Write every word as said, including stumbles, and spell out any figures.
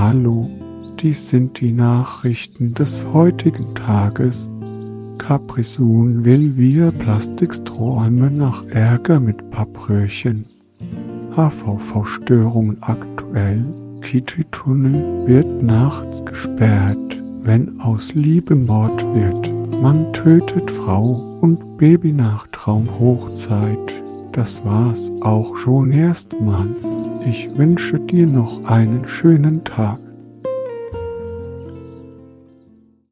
Hallo, dies sind die Nachrichten des heutigen Tages. Capri-Sun will via Plastikstrohhalme nach Ärger mit Pappröhrchen. H V V-Störungen aktuell. Kitty-Tunnel wird nachts gesperrt, wenn aus Liebe Mord wird. Man tötet Frau und Baby nach Traumhochzeit. Das war's auch schon erstmal. Ich wünsche dir noch einen schönen Tag.